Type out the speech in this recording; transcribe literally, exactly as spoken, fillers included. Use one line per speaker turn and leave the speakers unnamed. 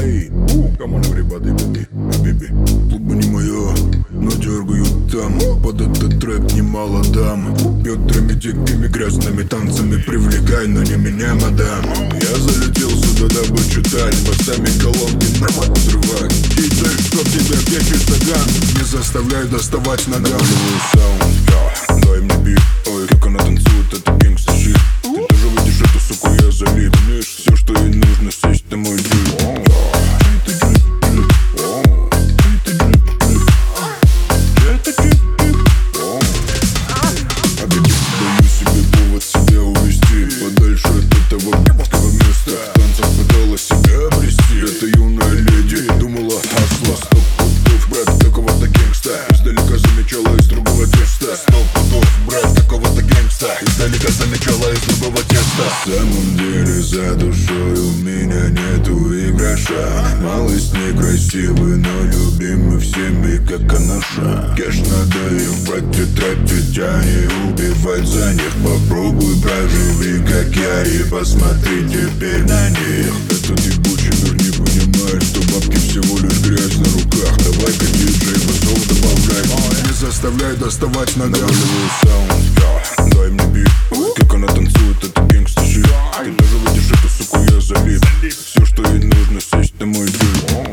Эй, come on everybody, baby, baby. Клуб не моё, но дергают там. Под этот трек немало дам. Бедрами дикими грязными танцами привлекай, но не меня, мадам. Я залетел сюда, дабы читать, постами колонки взрывать. И ты, чтоб тебя печь стакан, не заставляй доставать ногам. Саунд, дай мне бит, ой, как она танцует, это гангста щит. Ты тоже видишь эту суку, я залип. Все, что ей нужно, сесть на мой дюк. Издалека замечала из другого теста. На самом деле за душой у меня нету и гроша. Малость некрасивый, но любимый всеми, как анаша. Кэш надо им тратить, тратить, а не убивать за них. Попробуй проживи, как я, и посмотри теперь на них. Этот ебучий мир не понимает, что бабки всего лишь грязь на руках. Давай-ка диджей басов добавляй, не заставляй доставать ногам. Саунд, дай мне бит, как она танцует, это гангста щит. Ты даже видишь эту суку, я залип. Все, что ей нужно, сесть на мой дюк.